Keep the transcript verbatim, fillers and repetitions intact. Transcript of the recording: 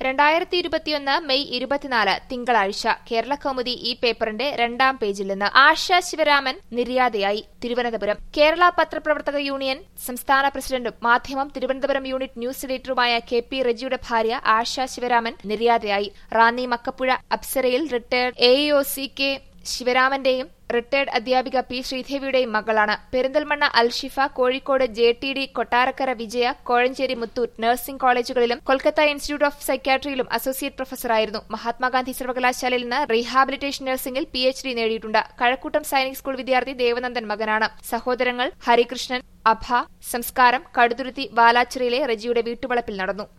രണ്ടായിരത്തി ഇരുപത്തിയൊന്ന് മെയ് ഇരുപത്തിനാല് തിങ്കളാഴ്ച കേരളകൗമുദി ഈ പേപ്പറിന്റെ രണ്ടാം പേജിൽ നിന്ന് ആശ ശിവരാമൻ നിര്യാതയായി. തിരുവനന്തപുരം. കേരള പത്രപ്രവർത്തക യൂണിയൻ സംസ്ഥാന പ്രസിഡന്റും മാധ്യമം തിരുവനന്തപുരം യൂണിറ്റ് ന്യൂസ് എഡിറ്ററുമായ കെ പി റജിയുടെ ഭാര്യ ആശ ശിവരാമൻ നിര്യാതയായി. റാന്നി മക്കപ്പുഴ അപ്സരയിൽ retired A E O C K ശിവരാമന്റെയും റിട്ടയർഡ് അധ്യാപിക പി ശ്രീദേവിയുടെയും മകളാണ്. Perinthalmanna Alshifa, Kozhikode J T D, Kottarakkara Vijaya, Kozhencherry Muthoot nursing കോളേജുകളിലും കൊൽക്കത്ത ഇൻസ്റ്റിറ്റ്യൂട്ട് ഓഫ് സൈക്യാട്രിയിലും അസോസിയേറ്റ് പ്രൊഫസറായിരുന്നു. മഹാത്മാഗാന്ധി സർവകലാശാലയിൽ നിന്ന് റീഹാബിലിറ്റേഷൻ നഴ്സിംഗിൽ പി എച്ച് ഡി നേടിയിട്ടുണ്ട്. കഴക്കൂട്ടം സൈനിക് സ്കൂൾ വിദ്യാർത്ഥി ദേവനന്ദൻ മകനാണ്. സഹോദരങ്ങൾ ഹരികൃഷ്ണൻ, അഭ. സംസ്കാരം കടുതുരുത്തി വാലാച്ചിറയിലെ റജിയുടെ വീട്ടുവളപ്പിൽ നടന്നു.